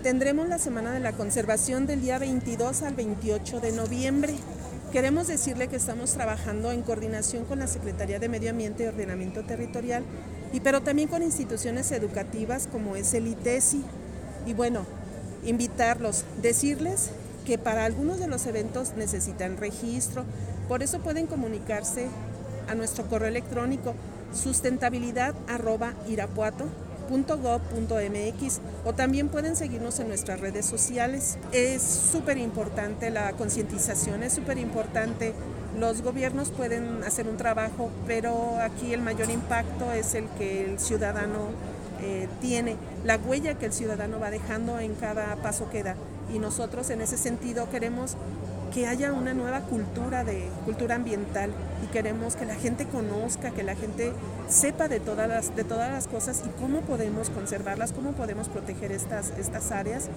Tendremos la Semana de la Conservación del día 22 al 28 de noviembre. Queremos decirle que estamos trabajando en coordinación con la Secretaría de Medio Ambiente y Ordenamiento Territorial, pero también con instituciones educativas como es el ITESI. Y bueno, invitarlos, decirles que para algunos de los eventos necesitan registro, por eso pueden comunicarse a nuestro correo electrónico sustentabilidad@irapuato.gov.mx o también pueden seguirnos en nuestras redes sociales. Es súper importante la concientización, es súper importante. Los gobiernos pueden hacer un trabajo, pero aquí el mayor impacto es el que el ciudadano tiene, la huella que el ciudadano va dejando en cada paso que da. Y nosotros en ese sentido queremos que haya una nueva cultura ambiental y queremos que la gente conozca, que la gente sepa de todas las cosas y cómo podemos conservarlas, cómo podemos proteger estas áreas